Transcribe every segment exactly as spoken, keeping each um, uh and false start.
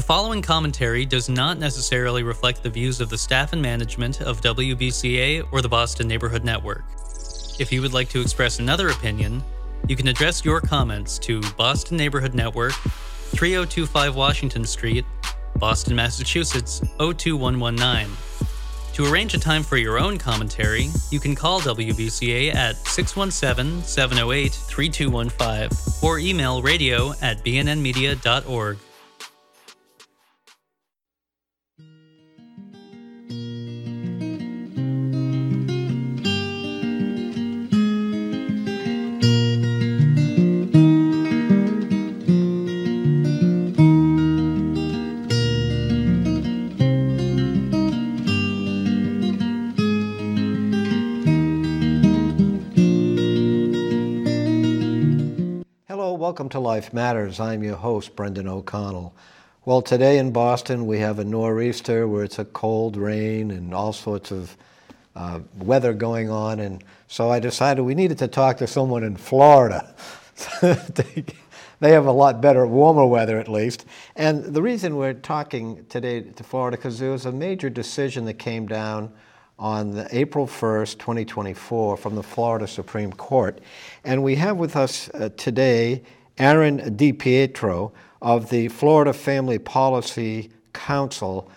following commentary does not necessarily reflect the views of the staff and management of W B C A or the Boston Neighborhood Network. If you would like to express another opinion, you can address your comments to Boston Neighborhood Network, three oh two five Washington Street, Boston, Massachusetts oh two one one nine. To arrange a time for your own commentary, you can call W B C A at six one seven, seven oh eight, three two one five or email radio at b n n media dot org. Welcome to Life Matters. I'm your host, Brendan O'Connell. Well, today in Boston, we have a nor'easter where it's a cold rain and all sorts of uh, weather going on. And so I decided we needed to talk to someone in Florida. they, they have a lot better, warmer weather at least. And the reason we're talking today to Florida, because there was a major decision that came down on the April first, twenty twenty-four from the Florida Supreme Court. And we have with us uh, today Aaron DiPietro of the Florida Family Policy Council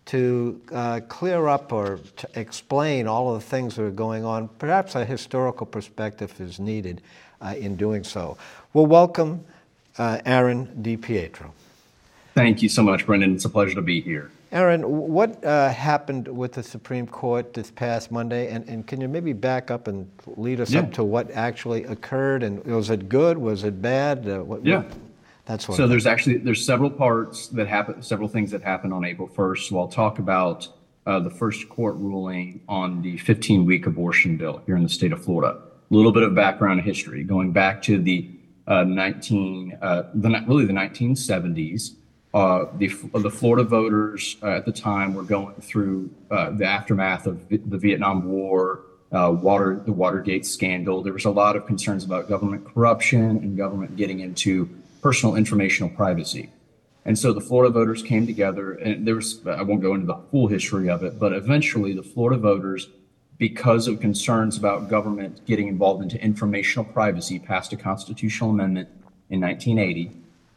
to uh, clear up or to explain all of the things that are going on. Perhaps a historical perspective is needed uh, in doing so. Well, welcome, uh, Aaron DiPietro. Thank you so much, Brendan. It's a pleasure to be here. Aaron, what uh, happened with the Supreme Court this past Monday, and, and can you maybe back up and lead us yeah. up to what actually occurred, and was it good, was it bad? Uh, what, yeah. What, that's what so there's actually, there's several parts that happen, several things that happened on April first. So I'll talk about uh, the first court ruling on the fifteen-week abortion bill here in the state of Florida. A little bit of background history, going back to the uh, nineteen, uh, the really the nineteen seventies. Uh, the, the Florida voters uh, at the time were going through uh, the aftermath of the Vietnam War, uh, water, the Watergate scandal. There was a lot of concerns about government corruption and government getting into personal informational privacy. And so the Florida voters came together, and there was, I won't go into the full history of it, but eventually the Florida voters, because of concerns about government getting involved into informational privacy, passed a constitutional amendment in nineteen eighty.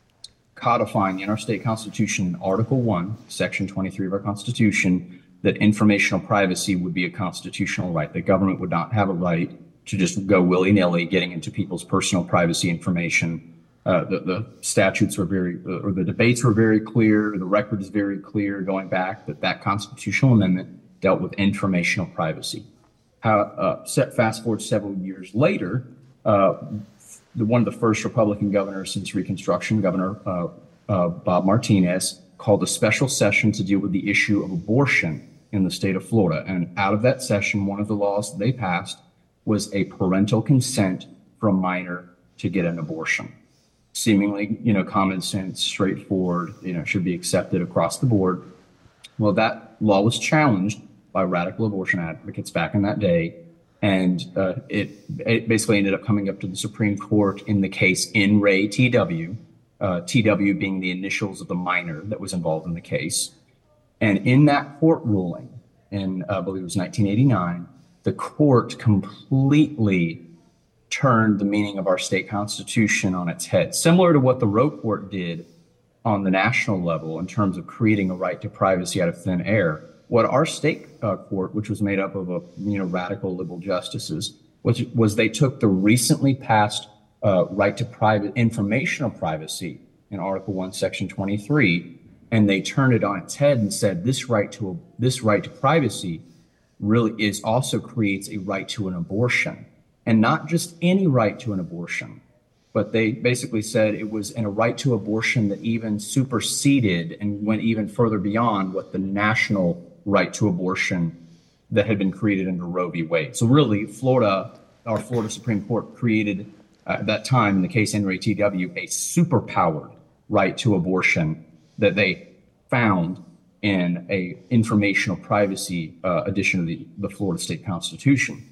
Codifying in our state constitution, Article one, Section twenty-three of our Constitution, that informational privacy would be a constitutional right. The government would not have a right to just go willy-nilly getting into people's personal privacy information. Uh, the, the statutes were very, or the debates were very clear. The record is very clear going back that that constitutional amendment dealt with informational privacy. How, uh, set fast forward several years later, uh, The, one of the first Republican governors since Reconstruction, Governor uh, uh, Bob Martinez, called a special session to deal with the issue of abortion in the state of Florida. And out of that session, one of the laws they passed was a parental consent for a minor to get an abortion. Seemingly, you know, common sense, straightforward, you know, should be accepted across the board. Well, that law was challenged by radical abortion advocates back in that day. And uh, it, it basically ended up coming up to the Supreme Court in the case In Re T W, uh, T W being the initials of the minor that was involved in the case. And in that court ruling, in uh, I believe it was nineteen eighty-nine, the court completely turned the meaning of our state constitution on its head, similar to what the Roe Court did on the national level in terms of creating a right to privacy out of thin air. What our state uh, court, which was made up of a, you know, radical liberal justices, was, was they took the recently passed uh, right to private informational privacy in Article one, Section twenty-three, and they turned it on its head and said this right to a, this right to privacy really is also creates a right to an abortion, and not just any right to an abortion, but they basically said it was in a right to abortion that even superseded and went even further beyond what the national right to abortion that had been created under Roe v. Wade. So really, Florida, our Florida Supreme Court created uh, at that time in the case In Re T W a superpowered right to abortion that they found in a informational privacy uh, edition of the, the Florida State Constitution.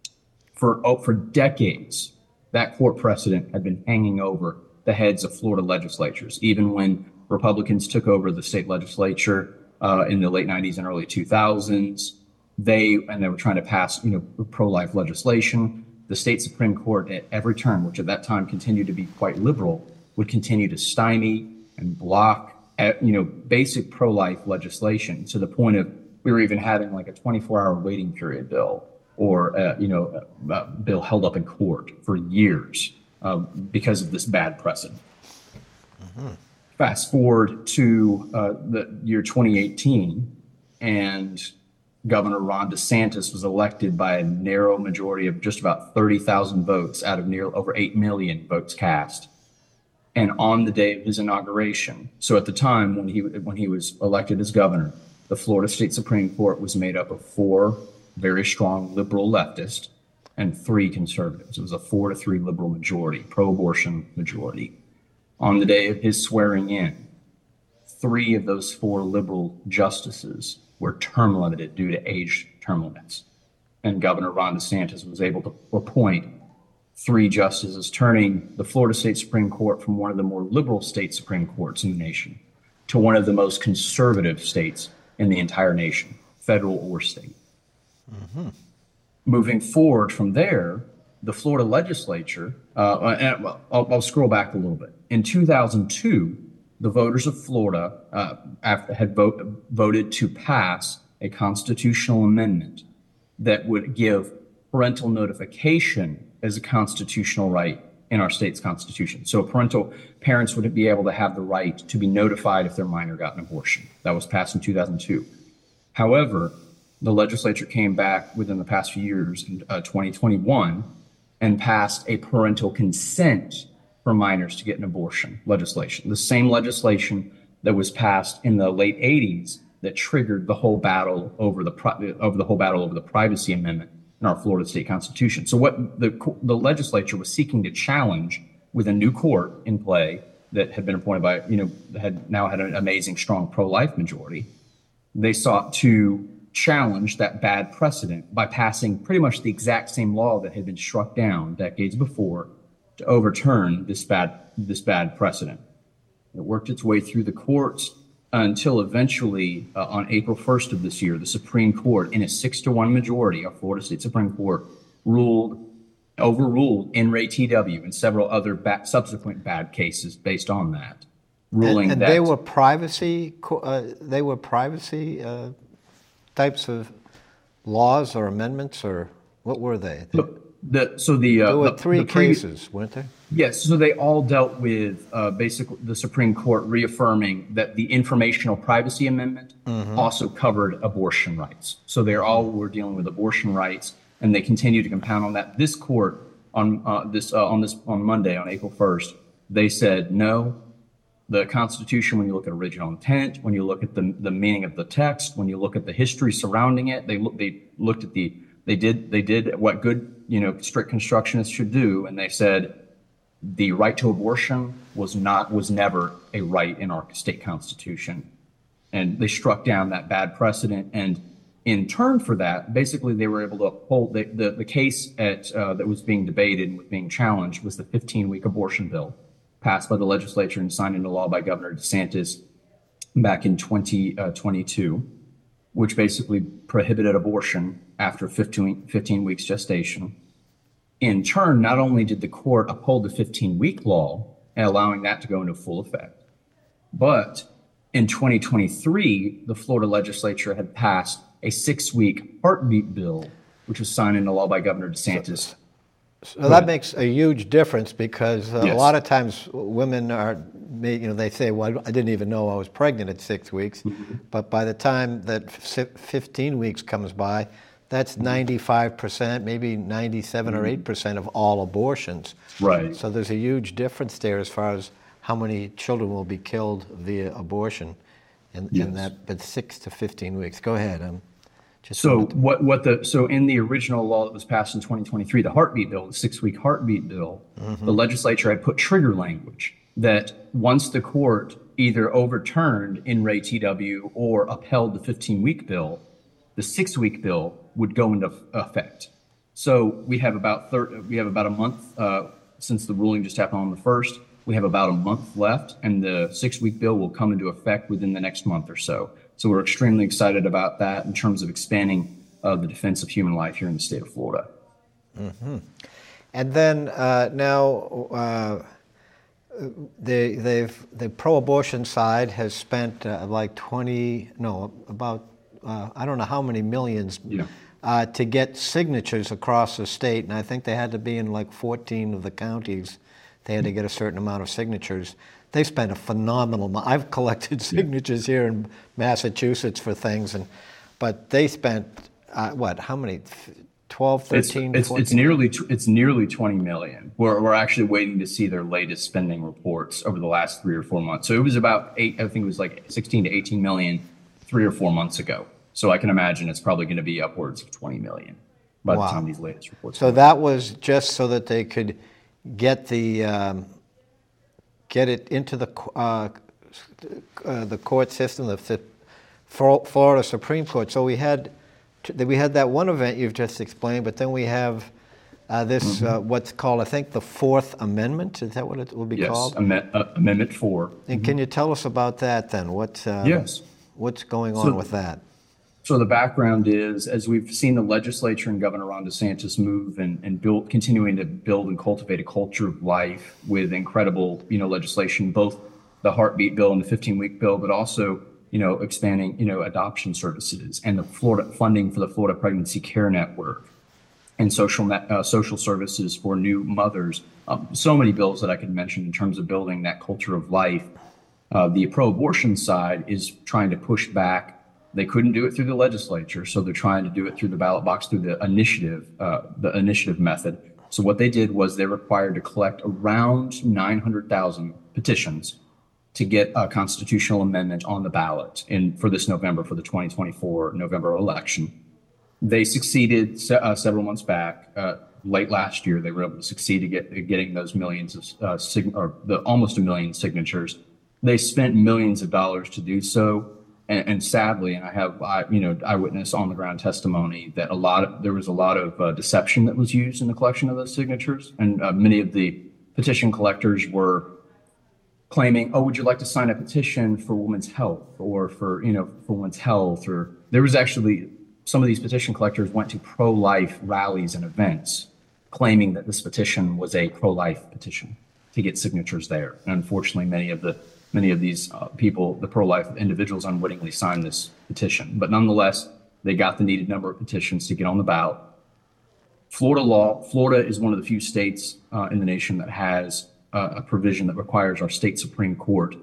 For, oh, for decades, that court precedent had been hanging over the heads of Florida legislatures. Even when Republicans took over the state legislature uh, in the late nineties and early two thousands. They and they were trying to pass, you know, pro-life legislation. The state Supreme Court at every turn, which at that time continued to be quite liberal, would continue to stymie and block, you know, basic pro-life legislation to the point of we were even having like a twenty-four hour waiting period bill or, uh, you know, a, a bill held up in court for years um, because of this bad precedent. Mm-hmm. Fast forward to uh, the year twenty eighteen, and Governor Ron DeSantis was elected by a narrow majority of just about thirty thousand votes out of near over eight million votes cast. And on the day of his inauguration, so at the time when he when he was elected as governor, the Florida State Supreme Court was made up of four very strong liberal leftists and three conservatives. It was a four to three liberal majority, pro-abortion majority. On the day of his swearing in, three of those four liberal justices were term limited due to age term limits. And Governor Ron DeSantis was able to appoint three justices, turning the Florida State Supreme Court from one of the more liberal state Supreme Courts in the nation to one of the most conservative states in the entire nation, federal or state. Mm-hmm. Moving forward from there, the Florida legislature, uh, and well, I'll, I'll scroll back a little bit. In two thousand two, the voters of Florida uh, after, had vote, voted to pass a constitutional amendment that would give parental notification as a constitutional right in our state's constitution. So parental parents would be able to have the right to be notified if their minor got an abortion. That was passed in two thousand two. However, the legislature came back within the past few years in uh, twenty twenty-one and passed a parental consent for minors to get an abortion legislation. The same legislation that was passed in the late eighties that triggered the whole battle over the pri- over the whole battle over the privacy amendment in our Florida state constitution. So what the the legislature was seeking to challenge with a new court in play that had been appointed by, you know, had now had an amazing strong pro-life majority, they sought to challenge that bad precedent by passing pretty much the exact same law that had been struck down decades before to overturn this bad this bad precedent. It worked its way through the courts until eventually uh, on April first of this year, the Supreme Court, in a six to one majority, our Florida State Supreme Court, ruled, overruled N R A T W and several other ba- subsequent bad cases based on that, ruling and, and that they were privacy. Uh, they were privacy uh, types of laws or amendments, or what were they? Look, the, so the uh, there were the, three the pre- cases, weren't there? Yes, so they all dealt with uh, basically the Supreme Court reaffirming that the Informational Privacy Amendment mm-hmm. also covered abortion rights. So they all were dealing with abortion rights, and they continue to compound on that. This court on uh, this uh, on this on Monday, on April first, they said no. The Constitution, when you look at original intent, when you look at the the meaning of the text, when you look at the history surrounding it, they look they looked at the they did they did what good you know strict constructionists should do, and they said the right to abortion was not was never a right in our state constitution, and they struck down that bad precedent. And in turn for that, basically they were able to uphold the the, the case at uh, that was being debated and was being challenged was the fifteen week abortion bill passed by the legislature and signed into law by Governor DeSantis back in twenty twenty-two, which basically prohibited abortion after fifteen, fifteen weeks gestation. In turn, not only did the court uphold the fifteen-week law and allowing that to go into full effect, but in twenty twenty-three, the Florida legislature had passed a six-week heartbeat bill, which was signed into law by Governor DeSantis. So, so that makes a huge difference because uh, yes. a lot of times women are, you know, they say, well, I didn't even know I was pregnant at six weeks. Mm-hmm. But by the time that fifteen weeks comes by, that's ninety-five percent, maybe ninety-seven mm-hmm. or eight percent of all abortions. Right. So there's a huge difference there as far as how many children will be killed via abortion in, yes. in that, but six to fifteen weeks. Go ahead. Um, just so to... what, what the so in the original law that was passed in twenty twenty-three, the heartbeat bill, the six-week heartbeat bill, mm-hmm. the legislature had put trigger language that once the court either overturned N R A T W or upheld the fifteen-week bill, the six-week bill would go into effect. So we have about thir- we have about a month uh, since the ruling just happened on the first. We have about a month left, and the six-week bill will come into effect within the next month or so. So we're extremely excited about that in terms of expanding uh, the defense of human life here in the state of Florida. Mm-hmm. And then uh, now uh, they, they've, the pro-abortion side has spent uh, like twenty, no, about, uh, I don't know how many millions Yeah. uh, to get signatures across the state. And I think they had to be in like fourteen of the counties. They had to get a certain amount of signatures. They spent a phenomenal amount. I've collected signatures here in Massachusetts for things, and but they spent, uh, what, how many? twelve, thirteen, it's, it's, it's nearly it's nearly twenty million. We're we're actually waiting to see their latest spending reports over the last three or four months. So it was about eight. I think it was like sixteen to eighteen million three or four months ago. So I can imagine it's probably going to be upwards of twenty million by Wow. the time these latest reports. So come that was just so that they could get the um, get it into the uh, uh, the court system, the, the Florida Supreme Court. So we had. We had that one event you've just explained, but then we have uh, this, mm-hmm. uh, what's called, I think, the Fourth Amendment. Is that what it will be yes, called? Yes, uh, Amendment four. And mm-hmm. can you tell us about that then? What, uh, yes. What's going on so, with that? So the background is, as we've seen the legislature and Governor Ron DeSantis move and, and build, continuing to build and cultivate a culture of life with incredible, you know, legislation, both the heartbeat bill and the fifteen-week bill, but also you know, expanding, you know, adoption services and the Florida funding for the Florida Pregnancy Care Network and social net, uh, social services for new mothers. Um, so many bills that I could mention in terms of building that culture of life. Uh, the pro-abortion side is trying to push back. They couldn't do it through the legislature, so they're trying to do it through the ballot box, through the initiative, uh, the initiative method. So what they did was they're required to collect around nine hundred thousand petitions to get a constitutional amendment on the ballot in for this November, for the twenty twenty-four November election. They succeeded se- uh, several months back, uh, late last year. They were able to succeed at get, getting those millions of uh, sig- or the almost a million signatures. They spent millions of dollars to do so, and, and sadly, and I have I, you know eyewitness on the ground testimony that a lot of there was a lot of uh, deception that was used in the collection of those signatures, and uh, many of the petition collectors were claiming, oh, would you like to sign a petition for women's health or for, you know, for women's health? Or there was actually, some of these petition collectors went to pro-life rallies and events claiming that this petition was a pro-life petition to get signatures there. And unfortunately, many of the many of these uh, people, the pro-life individuals, unwittingly signed this petition. But nonetheless, they got the needed number of petitions to get on the ballot. Florida law, Florida is one of the few states uh, in the nation that has a provision that requires our state Supreme Court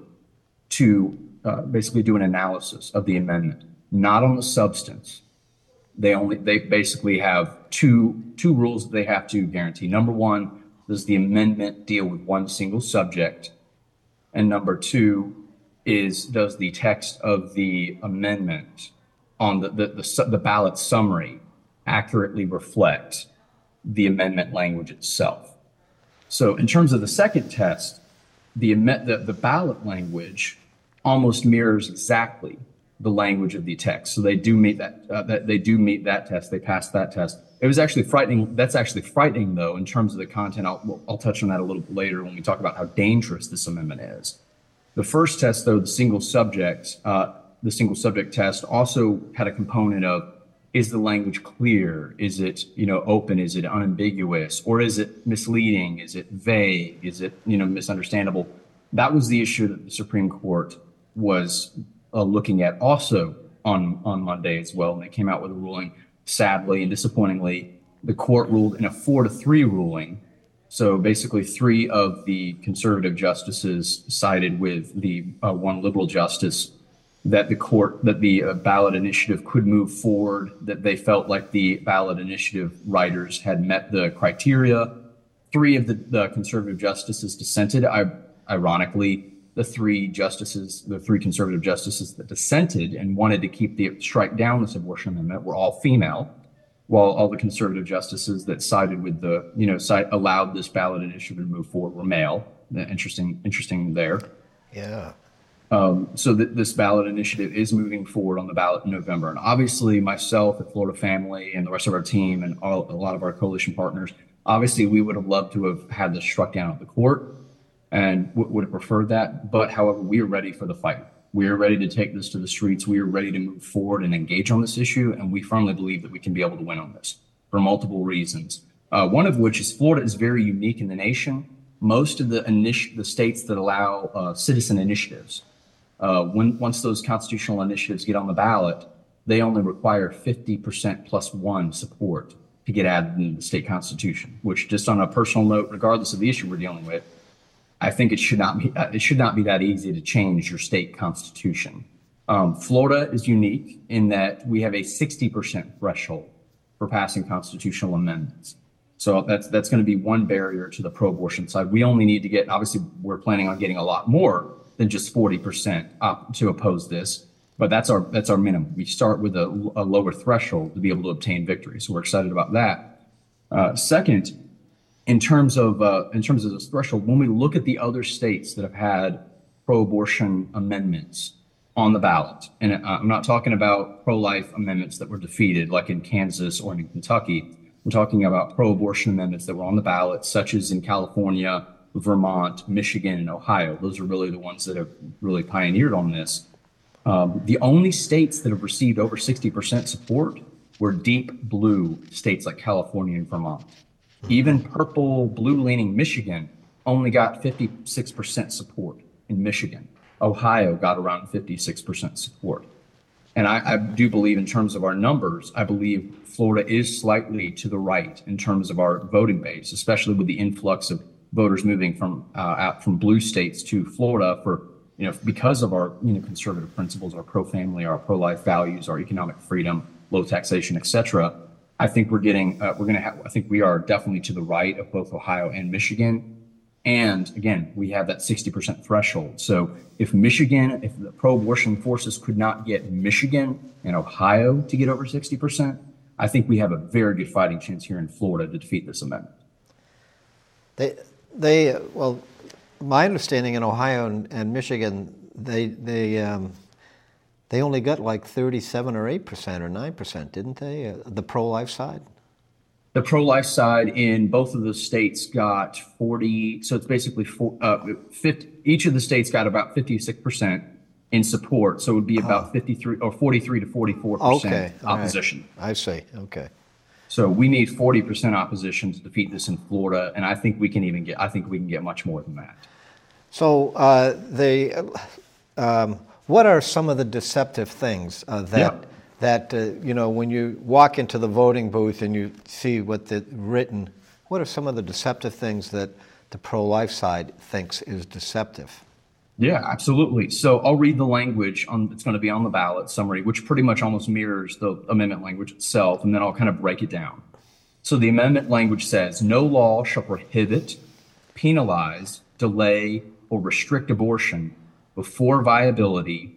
to uh, basically do an analysis of the amendment, not on the substance. They only they basically have two two rules that they have to guarantee. Number one, does the amendment deal with one single subject? And number two is, does the text of the amendment on the the, the, the ballot summary accurately reflect the amendment language itself? So in terms of the second test, the, the, the ballot language almost mirrors exactly the language of the text. So they do meet that, uh, that they do meet that test. They passed that test. It was actually frightening. That's actually frightening, though, in terms of the content. I'll, I'll touch on that a little bit later when we talk about how dangerous this amendment is. The first test, though, the single subject, uh, the single subject test also had a component of, is the language clear? Is it, you know, open? Is it unambiguous? Or is it misleading? Is it vague? Is it, you know, misunderstandable? That was the issue that the Supreme Court was uh, looking at also on, on Monday as well. And they came out with a ruling. Sadly and disappointingly, the court ruled in a four to three ruling. So basically three of the conservative justices sided with the uh, one liberal justice that the court, that the uh, ballot initiative could move forward, that they felt like the ballot initiative writers had met the criteria. Three of the, the conservative justices dissented. I, ironically, the three justices, the three conservative justices that dissented and wanted to keep the strike down this abortion amendment were all female, while all the conservative justices that sided with the, you know, side, allowed this ballot initiative to move forward were male. Interesting, interesting there. Yeah. Um, so that this ballot initiative is moving forward on the ballot in November. And obviously myself at Florida Family and the rest of our team and all, a lot of our coalition partners, obviously we would have loved to have had this struck down at the court. and w- would have preferred that. But however, we are ready for the fight. We are ready to take this to the streets. We are ready to move forward and engage on this issue. And we firmly believe that we can be able to win on this for multiple reasons. Uh, one of which is Florida is very unique in the nation. Most of the initi- the states that allow uh, citizen initiatives, uh, when once those constitutional initiatives get on the ballot, they only require fifty percent plus one support to get added into the state constitution, which, just on a personal note, regardless of the issue we're dealing with, I think it should not be uh, it should not be that easy to change your state constitution. Um, Florida is unique in that we have a sixty percent threshold for passing constitutional amendments. So that's that's going to be one barrier to the pro-abortion side. We only need to get, obviously, we're planning on getting a lot more than just forty percent up to oppose this, but that's our that's our minimum. We start with a, a lower threshold to be able to obtain victory. So we're excited about that. Uh, second, in terms of uh, in terms of this threshold, when we look at the other states that have had pro-abortion amendments on the ballot, and I'm not talking about pro-life amendments that were defeated, like in Kansas or in Kentucky. I'm talking about pro-abortion amendments that were on the ballot, such as in California, Vermont, Michigan, and Ohio. Those are really the ones that have really pioneered on this. Um, the only states that have received over sixty percent support were deep blue states like California and Vermont. Even purple, blue-leaning Michigan only got fifty-six percent support in Michigan. Ohio got around fifty-six percent support. And I, I do believe, in terms of our numbers, I believe Florida is slightly to the right in terms of our voting base, especially with the influx of voters moving from uh, out from blue states to Florida for, you know, because of our, you know, conservative principles, our pro-family, our pro-life values, our economic freedom, low taxation, et cetera. I think we're getting, uh, we're going to have, I think we are definitely to the right of both Ohio and Michigan. And again, we have that sixty percent threshold. So if Michigan, if the pro-abortion forces could not get Michigan and Ohio to get over sixty percent, I think we have a very good fighting chance here in Florida to defeat this amendment. They, they, well, my understanding in Ohio and, and Michigan, they, they, um, they only got like thirty-seven or eight percent or nine percent, didn't they? Uh, the pro-life side. The pro-life side in both of the states got forty, so it's basically four, uh, fifty, each of the states got about fifty-six percent in support, so it would be about oh. fifty-three or forty-three to forty-four percent okay. opposition. Right. I see, okay. So we need forty percent opposition to defeat this in Florida, and I think we can even get, I think we can get much more than that. So uh, they, um, what are some of the deceptive things uh, that, yeah. that, uh, you know, when you walk into the voting booth and you see what the written, what are some of the deceptive things that the pro-life side thinks is deceptive? Yeah, absolutely. So I'll read the language on it's going to be on the ballot summary, which pretty much almost mirrors the amendment language itself, and then I'll kind of break it down. So the amendment language says, no law shall prohibit, penalize, delay, or restrict abortion before viability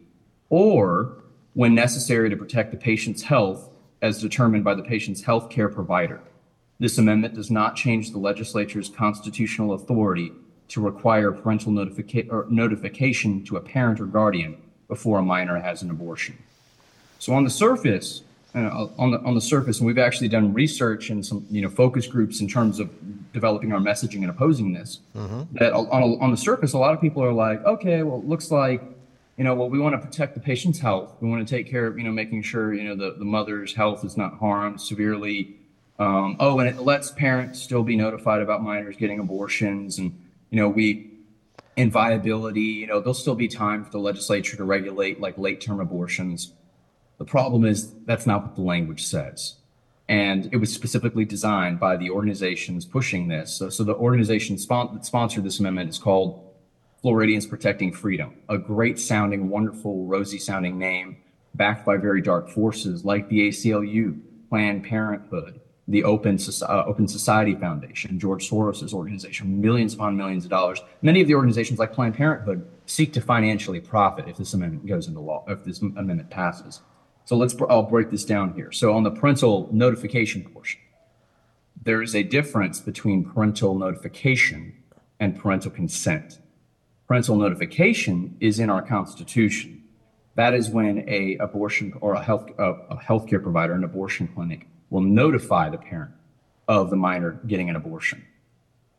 or when necessary to protect the patient's health as determined by the patient's health care provider. This amendment does not change the legislature's constitutional authority to require parental notifica- or notification to a parent or guardian before a minor has an abortion. So on the surface, uh, on the on the surface, and we've actually done research and some you know focus groups in terms of developing our messaging and opposing this. Mm-hmm. That on a, on the surface, a lot of people are like, okay, well, it looks like, you know, well, we want to protect the patient's health. We want to take care of, you know, making sure, you know, the, the mother's health is not harmed severely. Um, oh, and it lets parents still be notified about minors getting abortions. And, you know, we, in viability, you know, there'll still be time for the legislature to regulate like late-term abortions. The problem is that's not what the language says. And it was specifically designed by the organizations pushing this. So, so the organization spon- that sponsored this amendment is called Floridians Protecting Freedom, a great sounding, wonderful, rosy sounding name backed by very dark forces like the A C L U, Planned Parenthood, the Open, uh, Open Society Foundation, George Soros' organization, millions upon millions of dollars. Many of the organizations like Planned Parenthood seek to financially profit if this amendment goes into law, if this amendment passes. So let's, I'll break this down here. So on the parental notification portion, there is a difference between parental notification and parental consent. Parental notification is in our Constitution. That is when a abortion or a health a, a healthcare provider, an abortion clinic, will notify the parent of the minor getting an abortion.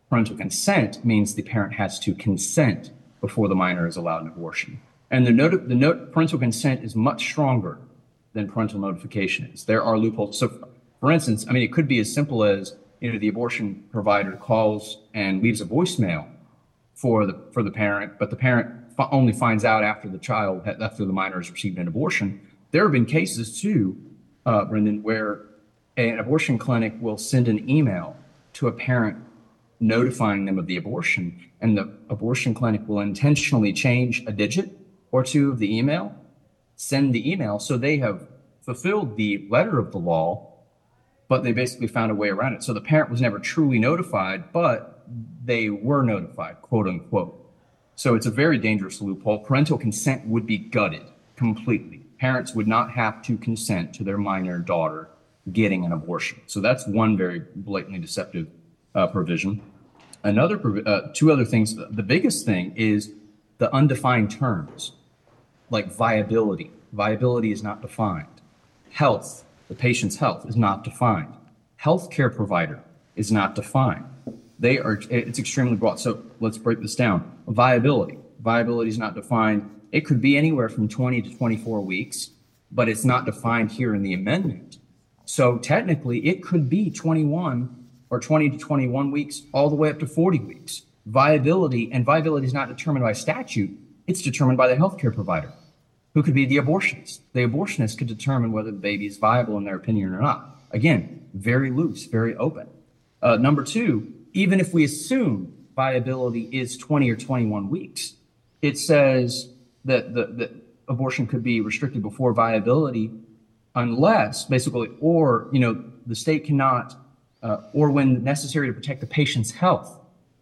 parental consent means the parent has to consent before the minor is allowed an abortion. And the, note, the note, parental consent is much stronger than parental notification is. There are loopholes. So, for instance, I mean, it could be as simple as, you know, the abortion provider calls and leaves a voicemail for the for the parent, but the parent f- only finds out after the child, after the minor has received an abortion. There have been cases too, uh, Brendan, where an abortion clinic will send an email to a parent notifying them of the abortion, and the abortion clinic will intentionally change a digit or two of the email, send the email, so they have fulfilled the letter of the law, but they basically found a way around it. So the parent was never truly notified, but they were notified, quote unquote. So it's a very dangerous loophole. Parental consent would be gutted completely. Parents would not have to consent to their minor daughter getting an abortion. So that's one very blatantly deceptive uh, provision. Another, uh, two other things. The biggest thing is the undefined terms, like viability. Viability is not defined. Health, the patient's health, is not defined. Healthcare provider is not defined. They are, it's extremely broad. So let's break this down. Viability. Viability is not defined. It could be anywhere from twenty to twenty-four weeks, but it's not defined here in the amendment. So technically, it could be twenty-one or twenty to twenty-one weeks, all the way up to forty weeks. Viability, and viability is not determined by statute. It's determined by the healthcare provider, who could be the abortionist. The abortionist could determine whether the baby is viable in their opinion or not. Again, very loose, very open. Uh, number two, even if we assume viability is twenty or twenty-one weeks, it says that the, the abortion could be restricted before viability unless, basically, or, you know, the state cannot, uh, or when necessary to protect the patient's health.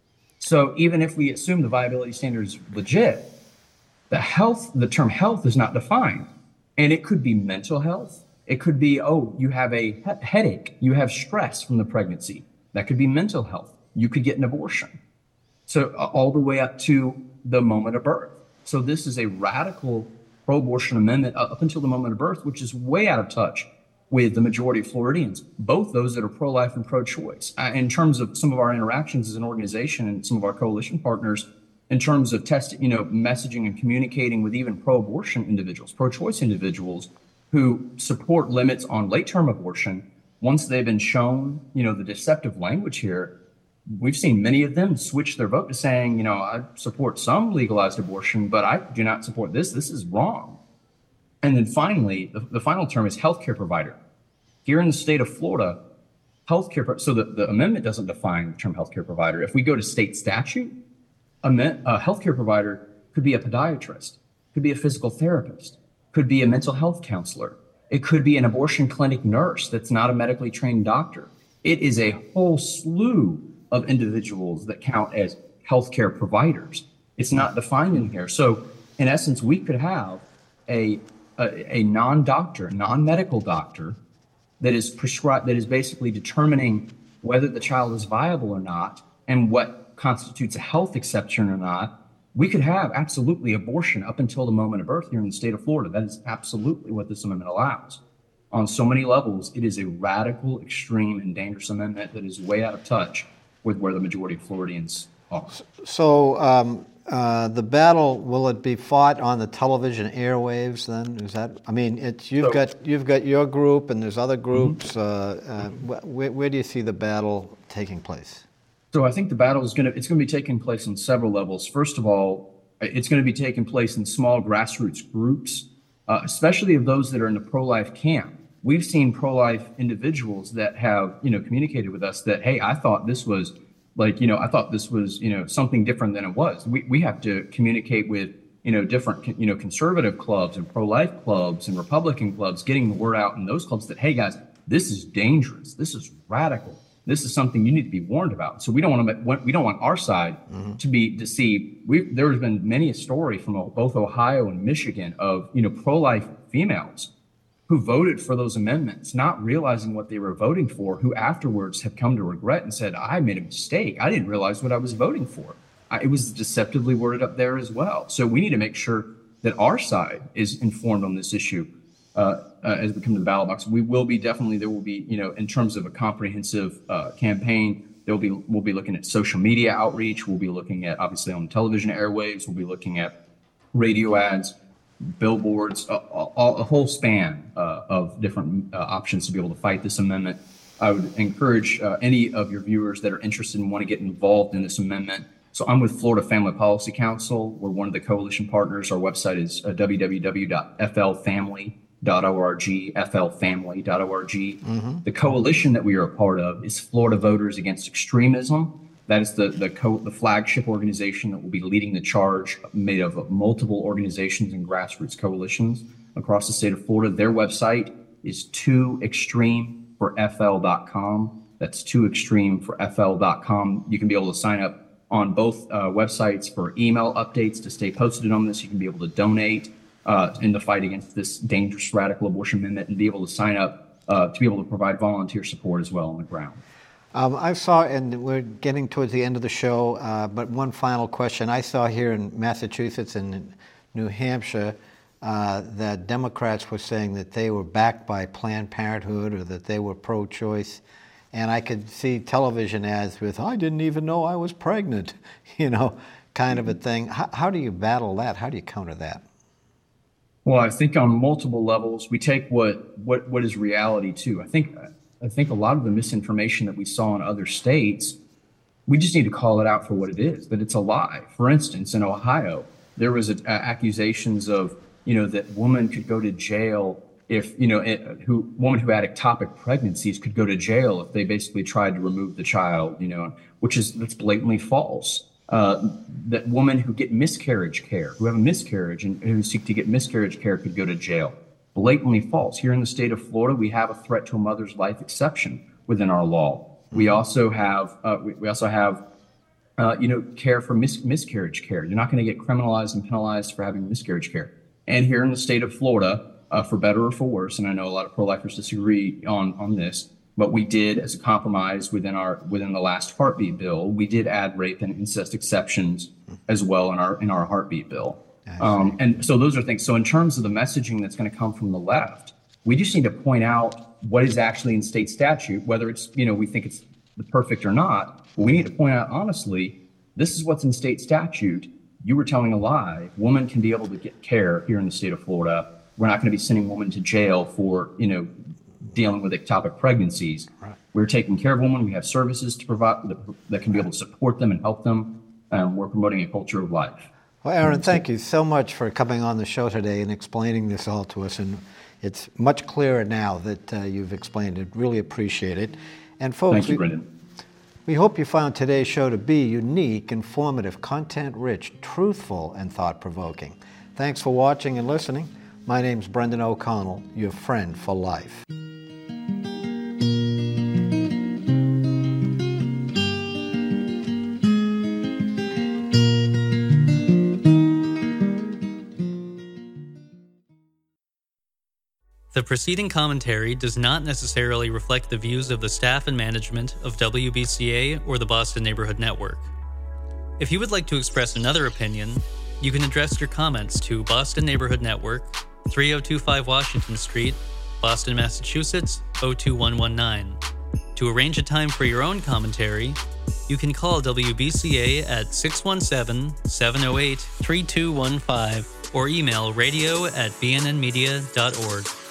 So even if we assume the viability standard is legit, the health, the term health is not defined. And it could be mental health. It could be, oh, you have a he- headache. You have stress from the pregnancy. That could be mental health. You could get an abortion. So uh, all the way up to the moment of birth. So this is a radical pro-abortion amendment up until the moment of birth, which is way out of touch with the majority of Floridians, both those that are pro-life and pro-choice. Uh, in terms of some of our interactions as an organization and some of our coalition partners, in terms of testing, you know, messaging and communicating with even pro-abortion individuals, pro-choice individuals who support limits on late-term abortion, once they've been shown, you know, the deceptive language here, we've seen many of them switch their vote to saying, you know, I support some legalized abortion, but I do not support this. This is wrong. And then finally, the, the final term is healthcare provider. Here in the state of Florida, healthcare, so the, the amendment doesn't define the term healthcare provider. If we go to state statute, a, a healthcare provider could be a podiatrist, could be a physical therapist, could be a mental health counselor. It could be an abortion clinic nurse that's not a medically trained doctor. It is a whole slew of individuals that count as healthcare providers. It's not defined in here. So in essence, we could have a, a, a non-doctor, non-medical doctor that is prescribed, that is basically determining whether the child is viable or not and what constitutes a health exception or not. We could have absolutely abortion up until the moment of birth here in the state of Florida. That is absolutely what this amendment allows. On so many levels, it is a radical, extreme, and dangerous amendment that is way out of touch with where the majority of Floridians are. So um, uh, the battle, will it be fought on the television airwaves then? Is that, I mean, it's, you've, so, got, you've got your group and there's other groups. Mm-hmm. uh, uh, where, where do you see the battle taking place? So I think the battle is going to, it's going to be taking place on several levels. First of all, it's going to be taking place in small grassroots groups, uh, especially of those that are in the pro-life camp. We've seen pro-life individuals that have, you know, communicated with us that, hey, I thought this was like, you know, I thought this was, you know, something different than it was. We we have to communicate with, you know, different, you know, conservative clubs and pro-life clubs and Republican clubs, getting the word out in those clubs that, hey, guys, this is dangerous. This is radical. This is something you need to be warned about. So we don't want to, we don't want our side mm-hmm. to be deceived. We there has been many a story from both Ohio and Michigan of, you know, pro-life females who voted for those amendments, not realizing what they were voting for, who afterwards have come to regret and said, I made a mistake. I didn't realize what I was voting for. I, it was deceptively worded up there as well. So we need to make sure that our side is informed on this issue uh, uh, as we come to the ballot box. We will be definitely, there will be, you know, in terms of a comprehensive uh, campaign There'll be, we'll be looking at social media outreach. We'll be looking at, obviously, on television airwaves. We'll be looking at radio ads, billboards, a, a, a whole span uh, of different uh, options to be able to fight this amendment. I would encourage uh, any of your viewers that are interested and want to get involved in this amendment. So I'm with Florida Family Policy Council. We're one of the coalition partners. Our website is uh, w w w dot f l family dot org, f l family dot org. Mm-hmm. The coalition that we are a part of is Florida Voters Against Extremism. That is the the, co- the flagship organization that will be leading the charge, made of multiple organizations and grassroots coalitions across the state of Florida. Their website is too extreme for f l dot com. That's too extreme for f l dot com. You can be able to sign up on both uh, websites for email updates to stay posted on this. You can be able to donate uh, in the fight against this dangerous radical abortion amendment, and be able to sign up uh, to be able to provide volunteer support as well on the ground. Um, I saw, and we're getting towards the end of the show, uh, but one final question. I saw here in Massachusetts and in New Hampshire uh, that Democrats were saying that they were backed by Planned Parenthood, or that they were pro-choice. And I could see television ads with, I didn't even know I was pregnant, you know, kind of a thing. How, how do you battle that? How do you counter that? Well, I think on multiple levels, we take what what what is reality too. I think I think a lot of the misinformation that we saw in other states, we just need to call it out for what it is, that it's a lie. For instance, in Ohio, there was a, uh, accusations of, you know, that women could go to jail if, you know, it, who women who had ectopic pregnancies could go to jail if they basically tried to remove the child, you know, which is, that's blatantly false. Uh, that women who get miscarriage care, who have a miscarriage and who seek to get miscarriage care could go to jail. Blatantly false. Here in the state of Florida, we have a threat to a mother's life exception within our law. We also have, uh, we, we also have, uh, you know, care for mis- miscarriage care. You're not going to get criminalized and penalized for having miscarriage care. And here in the state of Florida, Uh, for better or for worse, and I know a lot of pro-lifers disagree on, on this, but we did, as a compromise within our within the last heartbeat bill, we did add rape and incest exceptions as well in our in our heartbeat bill. Um, and so those are things. So in terms of the messaging that's going to come from the left, we just need to point out what is actually in state statute, whether it's, you know, we think it's the perfect or not. But we need to point out honestly, this is what's in state statute. You were telling a lie. Women can be able to get care here in the state of Florida. We're not going to be sending women to jail for, you know, dealing with ectopic pregnancies. Right. We're taking care of women. We have services to provide that, that can be able to support them and help them. Um, we're promoting a culture of life. Well, Aaron, thank you so much for coming on the show today and explaining this all to us. And it's much clearer now that uh, you've explained it. Really appreciate it. And folks, thank you, we, Brendan. We hope you found today's show to be unique, informative, content-rich, truthful, and thought-provoking. Thanks for watching and listening. My name's Brendan O'Connell, your friend for life. The preceding commentary does not necessarily reflect the views of the staff and management of W B C A or the Boston Neighborhood Network. If you would like to express another opinion, you can address your comments to Boston Neighborhood Network, three oh two five Washington Street, Boston, Massachusetts, oh two one one nine. To arrange a time for your own commentary, you can call W B C A at six one seven, seven oh eight, three two one five or email radio at b n n media dot org.